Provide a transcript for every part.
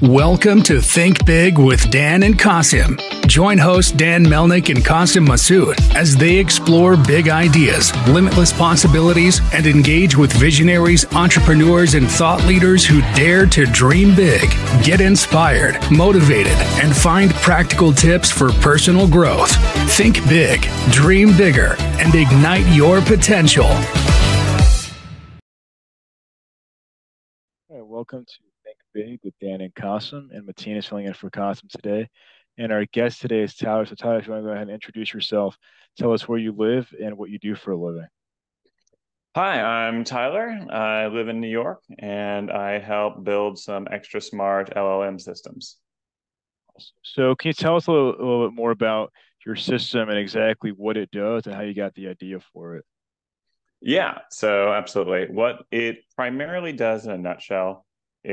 Welcome to Think Big with Dan and Qasim. Join hosts Dan Melnick and Qasim Masood as they explore big ideas, limitless possibilities, and engage with visionaries, entrepreneurs, and thought leaders who dare to dream big, get inspired, motivated, and find practical tips for personal growth. Think big, dream bigger, and ignite your potential. All right, welcome to Think Big with Dan and Qasim, and Mateen is filling in for Qasim today. And our guest today is Tyler. So Tyler, if you want to go ahead and introduce yourself, tell us where you live and what you do for a living. Hi, I'm Tyler. I live in New York and I help build some extra smart LLM systems. So can you tell us a little bit more about your system and exactly what it does and how you got the idea for it? Yeah, so absolutely. What it primarily does in a nutshell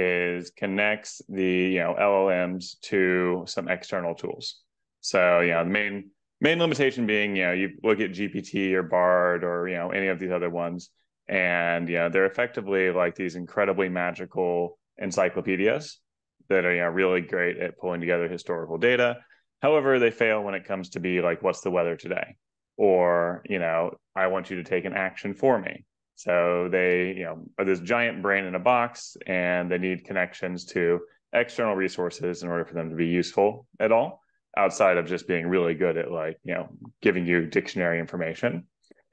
is connects the, LLMs to some external tools. So, the main limitation being, you look at GPT or Bard or, any of these other ones, and they're effectively like these incredibly magical encyclopedias that are, really great at pulling together historical data. However, they fail when it comes to be like, what's the weather today? Or, I want you to take an action for me. So they, are this giant brain in a box, and they need connections to external resources in order for them to be useful at all, outside of just being really good at giving you dictionary information.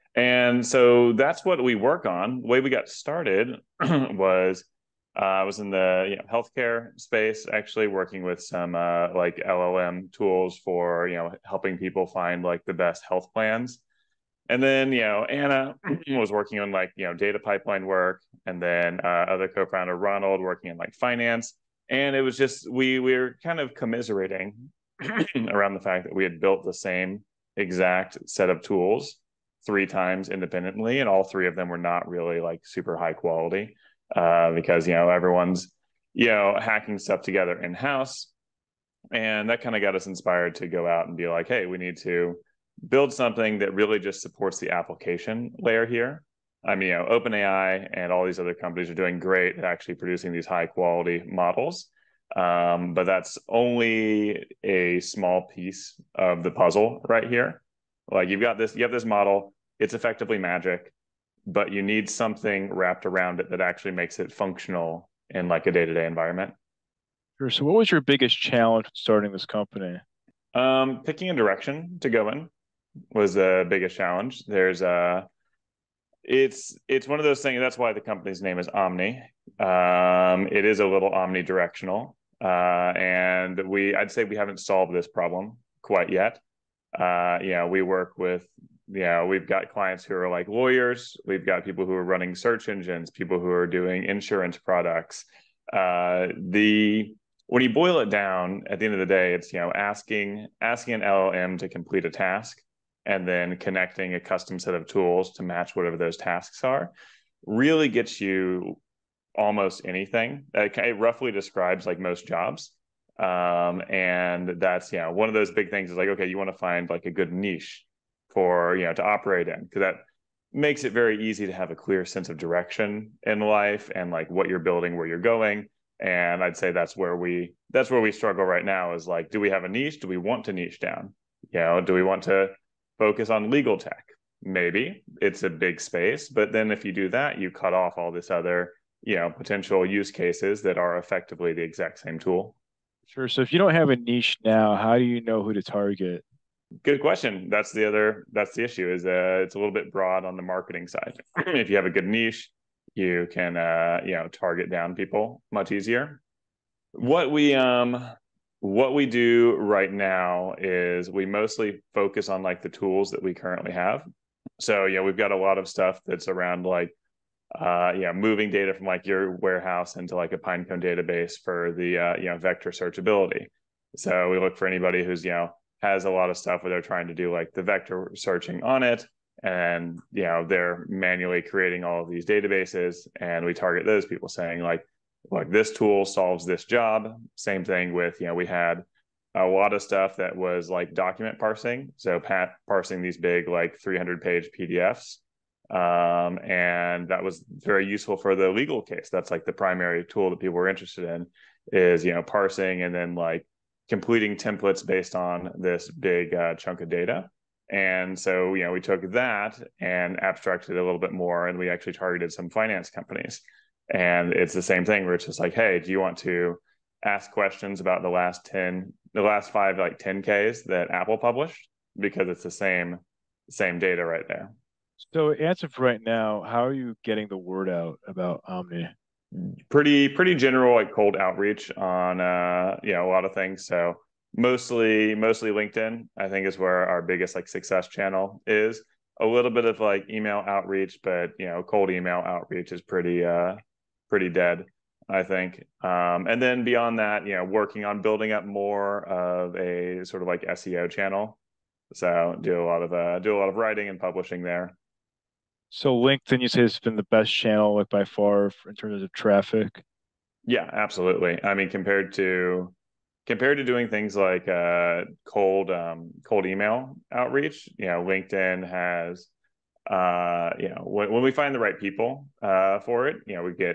And so that's what we work on. The way we got started was I was in the healthcare space, actually working with some like LLM tools for helping people find like the best health plans. And then Anna was working on like data pipeline work, and then other co-founder Ronald working in like finance. And it was just we were kind of commiserating around the fact that we had built the same exact set of tools three times independently, and all three of them were not really like super high quality because everyone's hacking stuff together in house, and that kind of got us inspired to go out and be like, hey, we need to build something that really just supports the application layer here. I mean, OpenAI and all these other companies are doing great at actually producing these high quality models. But that's only a small piece of the puzzle right here. Like you have this model, it's effectively magic, but you need something wrapped around it that actually makes it functional in like a day-to-day environment. Sure. So what was your biggest challenge starting this company? Picking a direction to go in was the biggest challenge. It's one of those things. That's why the company's name is Omni. It is a little omnidirectional, and I'd say we haven't solved this problem quite yet. We work with, we've got clients who are like lawyers. We've got people who are running search engines, people who are doing insurance products. When you boil it down, at the end of the day, it's asking an LLM to complete a task, and then connecting a custom set of tools to match whatever those tasks are, really gets you almost anything. It roughly describes like most jobs. And that's, one of those big things is like, okay, you want to find like a good niche for, to operate in, because that makes it very easy to have a clear sense of direction in life and like what you're building, where you're going. And I'd say that's where we struggle right now is like, do we have a niche? Do we want to niche down? Do we want to focus on legal tech? Maybe it's a big space, but then if you do that, you cut off all this other, potential use cases that are effectively the exact same tool. Sure. So if you don't have a niche now, how do you know who to target? Good question. That's the issue is it's a little bit broad on the marketing side. If you have a good niche, you can target down people much easier. What we do right now is we mostly focus on like the tools that we currently have. So we've got a lot of stuff that's around like moving data from like your warehouse into like a Pinecone database for the vector searchability. So we look for anybody who's has a lot of stuff where they're trying to do like the vector searching on it, and they're manually creating all of these databases, and we target those people saying like this tool solves this job. Same thing with we had a lot of stuff that was like document parsing, so parsing these big like 300-page PDFs, and that was very useful for the legal case. That's like the primary tool that people were interested in. is, parsing and then like completing templates based on this big chunk of data. And so, we took that and abstracted it a little bit more, and we actually targeted some finance companies. And it's the same thing where it's just like, hey, do you want to ask questions about the last five like 10Ks that Apple published? Because it's the same data right there. So answer for right now, how are you getting the word out about Omni? Pretty general, like cold outreach on a lot of things. So mostly LinkedIn, I think, is where our biggest like success channel is. A little bit of like email outreach, but cold email outreach is pretty dead, I think. And then beyond that, working on building up more of a sort of like SEO channel. So do a lot of writing and publishing there. So LinkedIn, you say has been the best channel, like by far, in terms of traffic. Yeah, absolutely. I mean, compared to doing things like cold email outreach, LinkedIn has when we find the right people for it, we get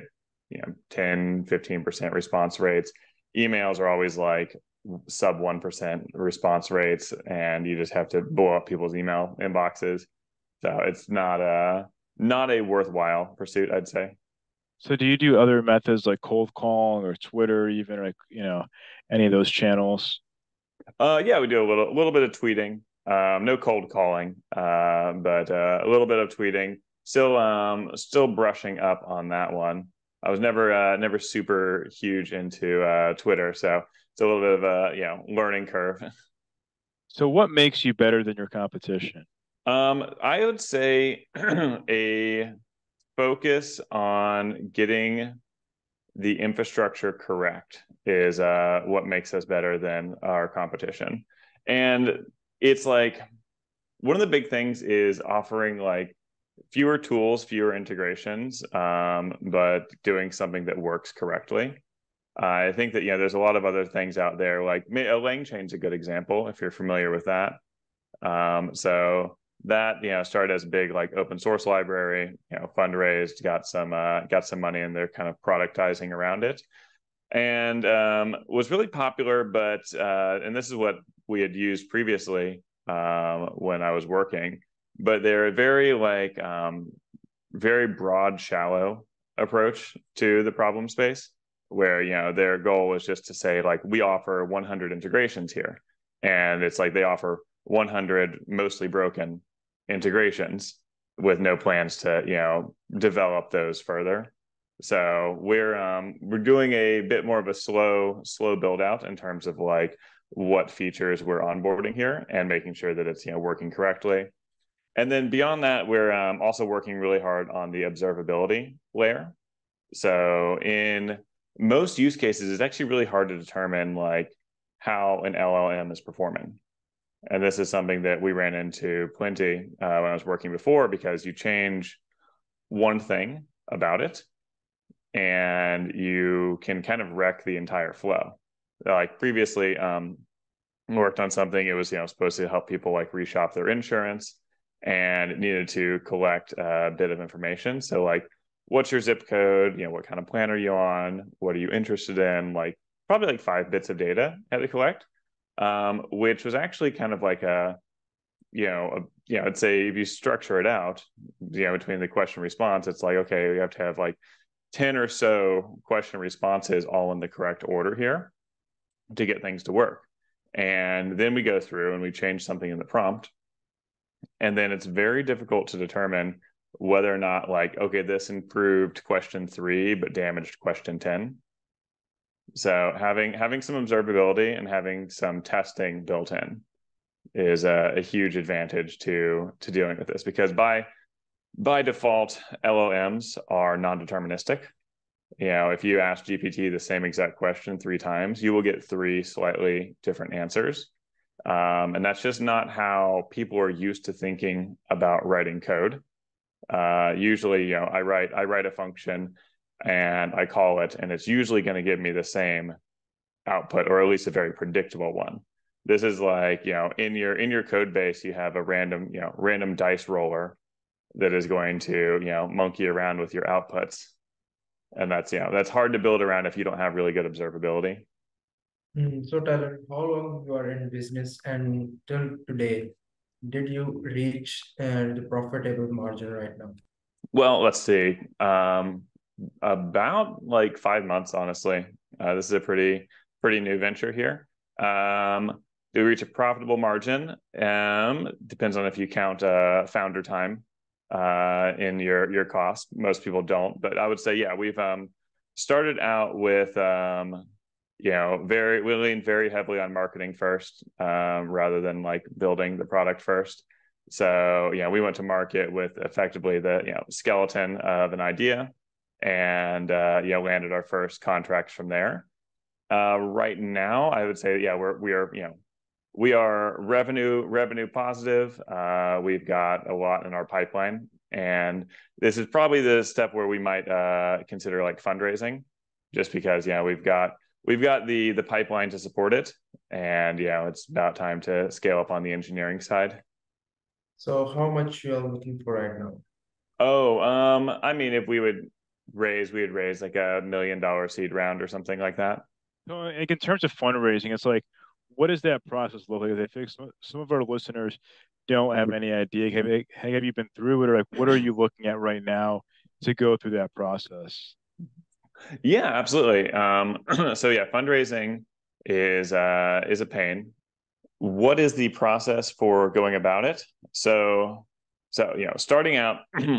10-15% response rates. Emails are always like sub 1% response rates, and you just have to blow up people's email inboxes. So it's not a worthwhile pursuit, I'd say. So do you do other methods like cold calling or Twitter, even like, any of those channels? Yeah, we do a little bit of tweeting. No cold calling, but a little bit of tweeting. Still brushing up on that one. I was never super huge into Twitter, so it's a little bit of a learning curve. So what makes you better than your competition? I would say a focus on getting the infrastructure correct is what makes us better than our competition. And it's like one of the big things is offering like fewer tools, fewer integrations, but doing something that works correctly. I think that there's a lot of other things out there, like a LangChain's a good example if you're familiar with that. So that started as a big like open source library, fundraised, got some money, and they're kind of productizing around it, and was really popular. But and this is what we had used previously when I was working, but they're very like very broad, shallow approach to the problem space, where their goal is just to say like we offer 100 integrations here, and it's like they offer 100 mostly broken integrations with no plans to develop those further. So we're doing a bit more of a slow build out in terms of like what features we're onboarding here and making sure that it's working correctly. And then beyond that, we're also working really hard on the observability layer. So in most use cases, it's actually really hard to determine like how an LLM is performing. And this is something that we ran into plenty when I was working before, because you change one thing about it and you can kind of wreck the entire flow. Like previously, worked on something, it was supposed to help people like reshop their insurance, and it needed to collect a bit of information. So like, what's your zip code? What kind of plan are you on? What are you interested in? Like probably like 5 bits of data had to collect. Which was actually kind of like I'd say if you structure it out, between the question response, it's like, okay, you have to have like 10 or so question responses all in the correct order here to get things to work. And then we go through and we change something in the prompt. And then it's very difficult to determine whether or not like, okay, this improved question 3, but damaged question 10. So having some observability and having some testing built in is a huge advantage to dealing with this, because by default, LLMs are non-deterministic. If you ask GPT the same exact question 3 times, you will get 3 slightly different answers. And that's just not how people are used to thinking about writing code. Usually, I write a function and I call it, and it's usually going to give me the same output, or at least a very predictable one. This is like, in your code base, you have a random dice roller that is going to, monkey around with your outputs. And that's hard to build around if you don't have really good observability. So Tyler, how long you are in business and till today, did you reach the profitable margin right now? Well, let's see. About like 5 months, honestly. This is a pretty new venture here. Do we reach a profitable margin? Depends on if you count founder time in your cost. Most people don't, but I would say yeah, we've started out with we lean very heavily on marketing first, rather than like building the product first. So yeah, we went to market with effectively the skeleton of an idea, and landed our first contracts from there. Right now, I would say yeah, we are revenue positive. We've got a lot in our pipeline, and this is probably the step where we might consider like fundraising, just because we've got the pipeline to support it, and it's about time to scale up on the engineering side. So how much you are looking for right now? Oh, I mean, if we would raise like $1 million seed round or something like that. So, like, in terms of fundraising, it's like, what does that process look like? I think some of our listeners don't have any idea. Have you been through it, or like, what are you looking at right now to go through that process? Yeah, absolutely. So yeah, fundraising is a pain. What is the process for going about it? So starting out,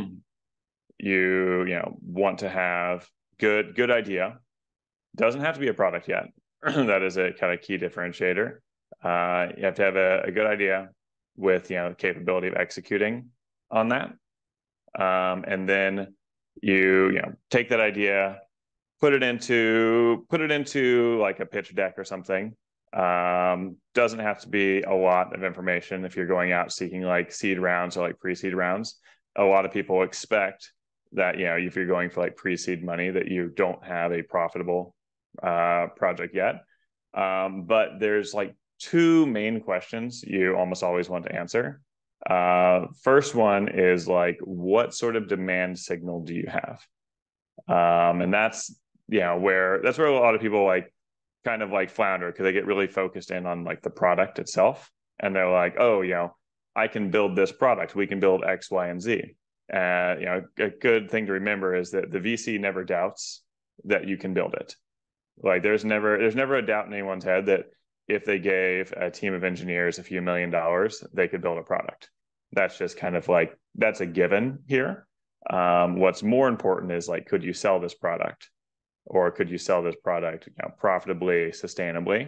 you want to have good idea. Doesn't have to be a product yet. That is a kind of key differentiator. You have to have a good idea with the capability of executing on that, and then you take that idea, put it into like a pitch deck or something. Doesn't have to be a lot of information if you're going out seeking like seed rounds or like pre-seed rounds. A lot of people expect that if you're going for like pre-seed money that you don't have a profitable project yet. But there's like two main questions you almost always want to answer. First one is like, what sort of demand signal do you have? And that's where a lot of people like kind of like flounder, because they get really focused in on like the product itself, and they're like, oh, I can build this product. We can build X, Y, and Z. A good thing to remember is that the VC never doubts that you can build it. Like there's never a doubt in anyone's head that if they gave a team of engineers a few $1 million, they could build a product. That's just kind of like, that's a given here. What's more important is like, could you sell this product, or could you sell this product profitably, sustainably?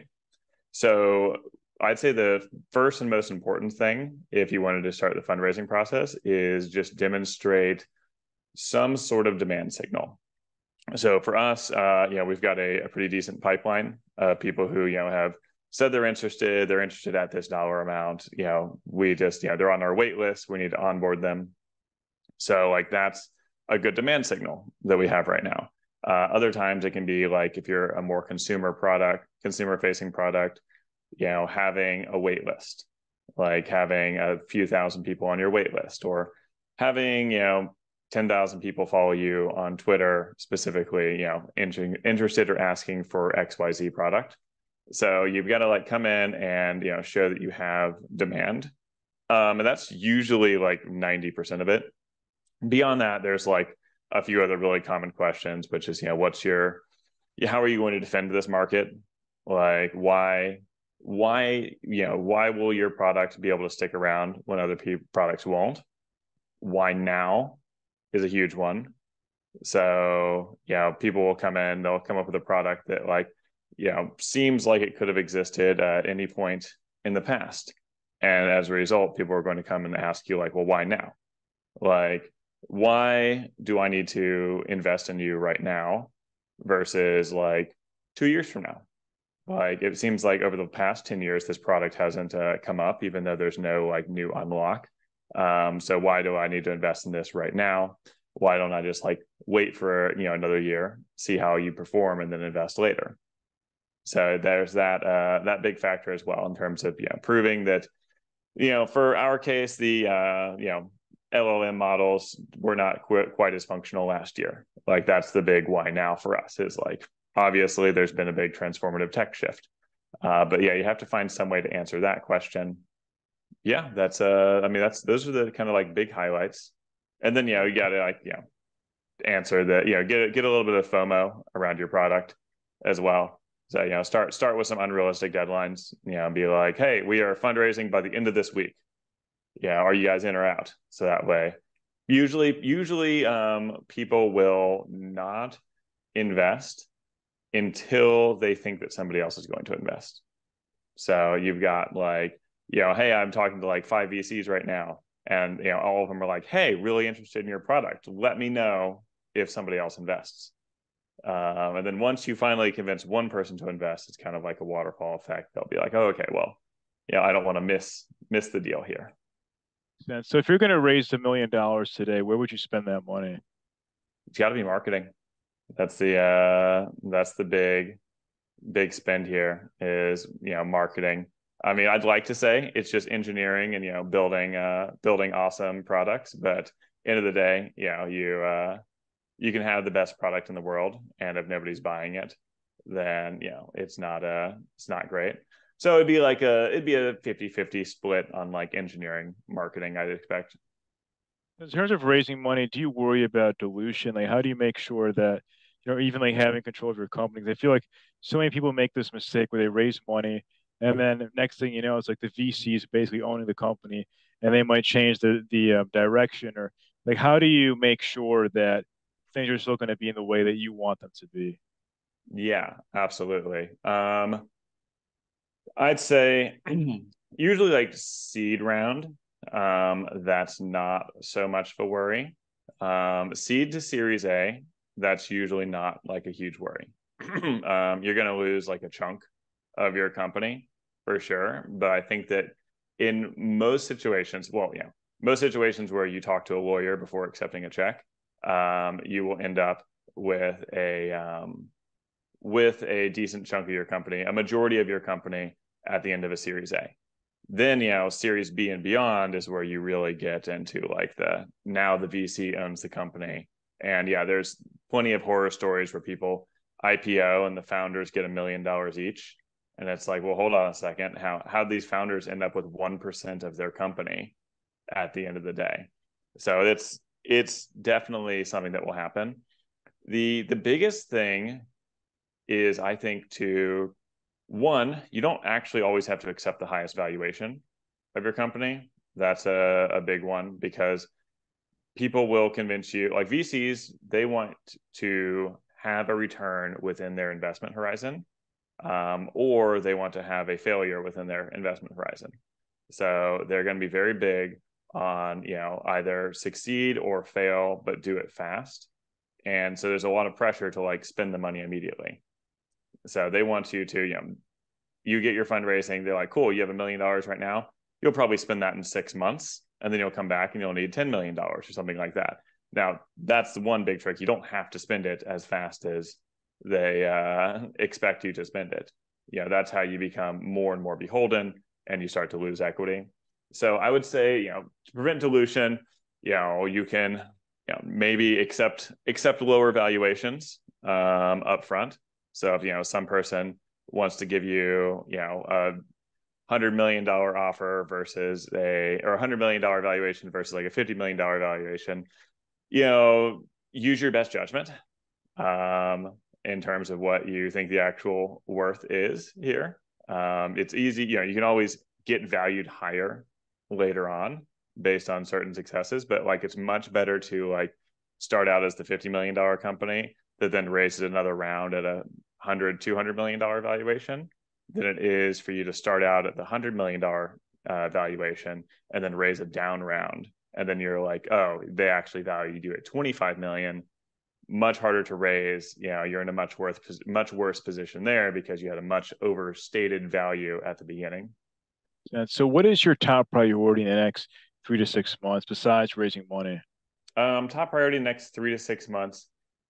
So I'd say the first and most important thing, if you wanted to start the fundraising process, is just demonstrate some sort of demand signal. So for us, we've got a pretty decent pipeline of people who have said they're interested at this dollar amount. We just they're on our wait list. We need to onboard them. So like that's a good demand signal that we have right now. Other times it can be like if you're a more consumer facing product, having a wait list, like having a few thousand people on your wait list, or having 10,000 people follow you on Twitter specifically, interested or asking for XYZ product. So you've got to like come in and show that you have demand, and that's usually like 90% of it. Beyond that, there's like a few other really common questions, which is how are you going to defend this market? Like why will your product be able to stick around when other products won't? Why now is a huge one. So people will come in, they'll come up with a product that like seems like it could have existed at any point in the past, and as a result, people are going to come and ask you like, well, why now? Like, why do I need to invest in you right now versus like 2 years from now? Like it seems like over the past 10 years, this product hasn't come up, even though there's no like new unlock. So why do I need to invest in this right now? Why don't I just like wait for another year, see how you perform, and then invest later? So there's that big factor as well in terms of proving that for our case, the LLM models were not quite as functional last year. Like that's the big why now for us is like, obviously there's been a big transformative tech shift. But yeah, you have to find some way to answer that question. Yeah, that's I mean, those are the kind of like big highlights. And then, you got to like, answer that, get a little bit of FOMO around your product as well. So, start with some unrealistic deadlines, and be like, hey, we are fundraising by the end of this week. Yeah, are you guys in or out? So that way, usually people will not invest until they think that somebody else is going to invest. So you've got like, hey, I'm talking to like 5 VCs right now, and all of them are like, hey, really interested in your product. Let me know if somebody else invests. And then once you finally convince one person to invest, it's kind of like a waterfall effect. They'll be like, oh, okay, well, I don't want to miss the deal here. So if you're going to raise $1 million today, where would you spend that money? It's got to be marketing. That's the big spend here is, marketing. I mean, I'd like to say it's just engineering and, building awesome products, but end of the day, you can have the best product in the world, and if nobody's buying it, then, it's not great. So it'd be a 50-50 split on like engineering, marketing, I'd expect. In terms of raising money, do you worry about dilution? Like, how do you make sure that, even like having control of your companies? I feel like so many people make this mistake where they raise money, and then next thing you know, it's like the VCs basically owning the company, and they might change the direction, or like, how do you make sure that things are still going to be in the way that you want them to be? Yeah, absolutely. I'd say usually like seed round, that's not so much of a worry. Seed to Series A, that's usually not like a huge worry. You're going to lose like a chunk of your company for sure. But I think that in most situations, most situations where you talk to a lawyer before accepting a check, you will end up with a decent chunk of your company, a majority of your company at the end of a Series A. Then, Series B and beyond is where you really get into like now the VC owns the company. And there's plenty of horror stories where people IPO and the founders get $1 million each. And it's like, well, hold on a second. How these founders end up with 1% of their company at the end of the day? So it's definitely something that will happen. The biggest thing is, I think, one, you don't actually always have to accept the highest valuation of your company. That's a big one, because people will convince you, like VCs, they want to have a return within their investment horizon, or they want to have a failure within their investment horizon. So they're going to be very big on, either succeed or fail, but do it fast. And so there's a lot of pressure to like spend the money immediately. So they want you to, you get your fundraising. They're like, cool, you have $1 million right now. You'll probably spend that in 6 months, and then you'll come back and you'll need $10 million or something like that. Now, that's the one big trick. You don't have to spend it as fast as they expect you to spend it. That's how you become more and more beholden, and you start to lose equity. So I would say, to prevent dilution, you can, maybe accept lower valuations up front. So if, some person wants to give you, a $100 million offer versus or $100 million valuation versus like a $50 million valuation, use your best judgment in terms of what you think the actual worth is here. It's easy, you can always get valued higher later on based on certain successes, but like it's much better to like start out as the $50 million company that then raises another round at a $200 million valuation than it is for you to start out at the $100 million valuation and then raise a down round. And then you're like, oh, they actually valued you at 25 million. Much harder to raise. You're in a much worse position there because you had a much overstated value at the beginning. And so what is your top priority in the next 3 to 6 months besides raising money? Top priority next 3 to 6 months.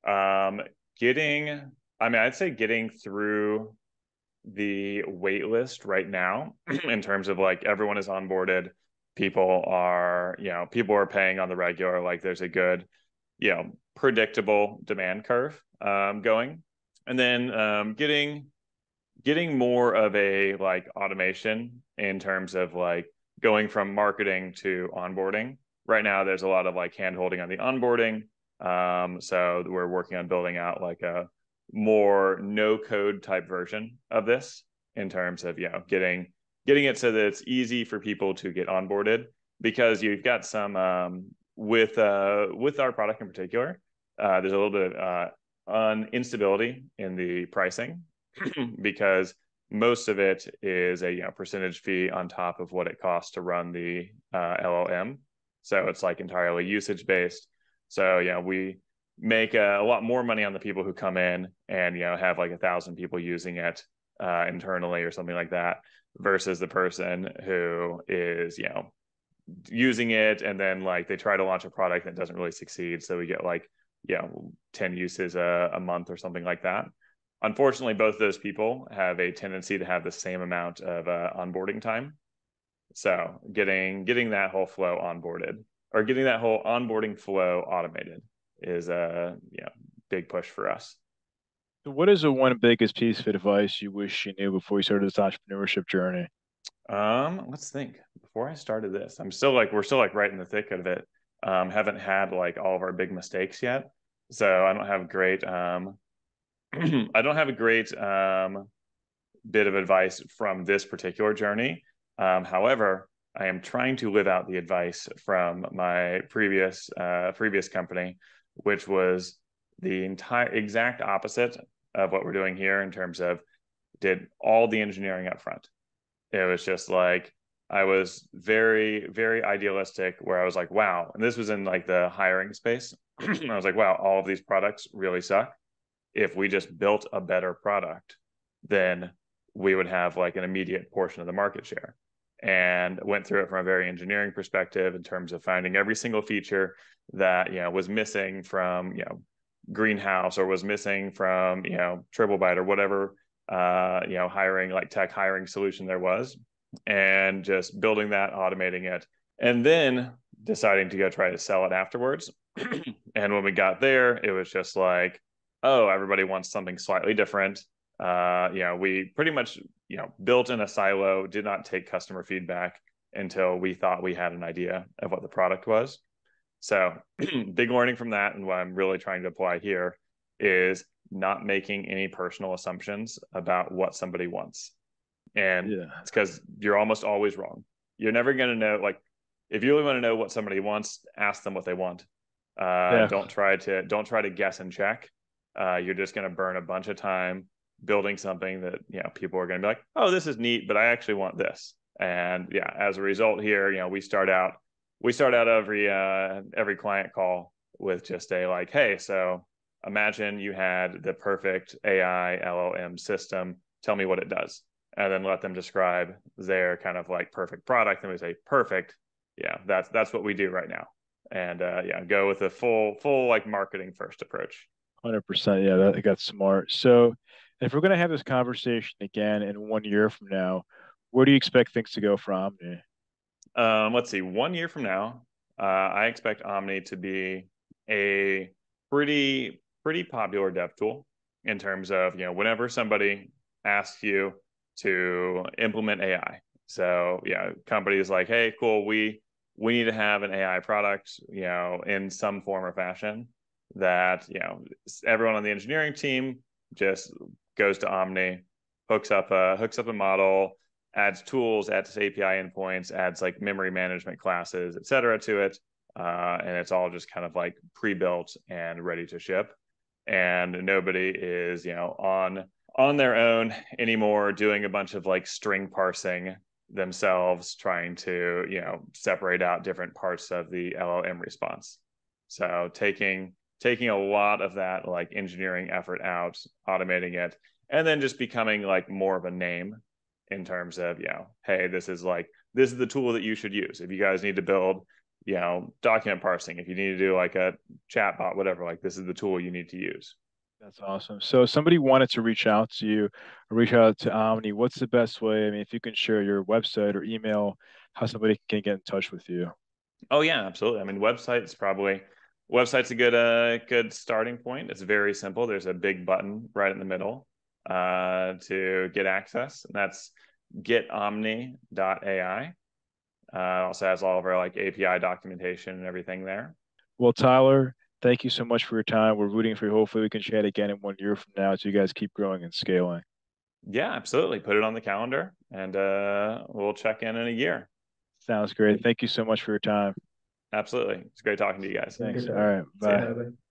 I'd say getting through the wait list right now in terms of like everyone is onboarded, people are paying on the regular. Like there's a good, predictable demand curve going. And then getting more of a like automation in terms of like going from marketing to onboarding. Right now, there's a lot of like hand holding on the onboarding. So we're working on building out like a more no code type version of this in terms of getting it so that it's easy for people to get onboarded, because you've got some with our product in particular, there's a little bit of instability in the pricing because most of it is a percentage fee on top of what it costs to run the LLM. So it's like entirely usage based. So we make a lot more money on the people who come in and have like 1,000 people using it internally or something like that, versus the person who is using it and then like they try to launch a product that doesn't really succeed. So we get like 10 uses a month or something like that. Unfortunately, both those people have a tendency to have the same amount of onboarding time. So getting that whole flow onboarded, or getting that whole onboarding flow automated, is a big push for us. So what is the one biggest piece of advice you wish you knew before you started this entrepreneurship journey? Let's think. Before I started this, we're still like right in the thick of it. Haven't had like all of our big mistakes yet, so I don't have great I don't have a great bit of advice from this particular journey. However, I am trying to live out the advice from my previous company, which was the exact opposite of what we're doing here in terms of did all the engineering up front. It was just like I was very, very idealistic, where I was like, wow, and this was in like the hiring space. I was like, wow, all of these products really suck. If we just built a better product, then we would have like an immediate portion of the market share. And went through it from a very engineering perspective in terms of finding every single feature that was missing from Greenhouse, or was missing from TripleByte, or whatever hiring, like tech hiring solution there was, and just building that, automating it, and then deciding to go try to sell it afterwards. And when we got there, it was just like, oh, everybody wants something slightly different. We pretty much, built in a silo, did not take customer feedback until we thought we had an idea of what the product was. So big learning from that. And what I'm really trying to apply here is not making any personal assumptions about what somebody wants. And it's because you're almost always wrong. You're never going to know, like, if you really want to know what somebody wants, ask them what they want. Don't try to guess and check. You're just going to burn a bunch of time building something that people are going to be like, oh, this is neat, but I actually want this. And as a result here, we start out every client call with just a like, hey, so imagine you had the perfect AI LLM system, tell me what it does, and then let them describe their kind of like perfect product, and we say, perfect, that's what we do right now. And go with a full like marketing first approach. 100%. Yeah, that got smart. So if we're going to have this conversation again in 1 year from now, where do you expect things to go for Omni? Let's see. 1 year from now, I expect Omni to be a pretty popular dev tool in terms of whenever somebody asks you to implement AI. So companies like, hey, cool, we need to have an AI product, in some form or fashion, that everyone on the engineering team just goes to Omni, hooks up a model, adds tools, adds API endpoints, adds like memory management classes, et cetera, to it, and it's all just kind of like pre-built and ready to ship. And nobody is on their own anymore doing a bunch of like string parsing themselves, trying to separate out different parts of the LLM response. So taking a lot of that like engineering effort out, automating it, and then just becoming like more of a name in terms of hey, this is the tool that you should use if you guys need to build document parsing, if you need to do like a chat bot, whatever, like this is the tool you need to use. That's awesome. So if somebody wanted to reach out to you or reach out to Omni, what's the best way? I mean, if you can share your website or email, how somebody can get in touch with you. Oh yeah, absolutely. I mean, website's a good starting point. It's very simple. There's a big button right in the middle to get access, and that's getomni.ai. Also has all of our like API documentation and everything there. Well, Tyler, thank you so much for your time. We're rooting for you. Hopefully we can chat again in 1 year from now as you guys keep growing and scaling. Yeah, absolutely. Put it on the calendar, and we'll check in a year. Sounds great. Thank you so much for your time. Absolutely. It's great talking to you guys. Thank you, Thanks. All Tyler. right. See ya. Bye. Bye bye.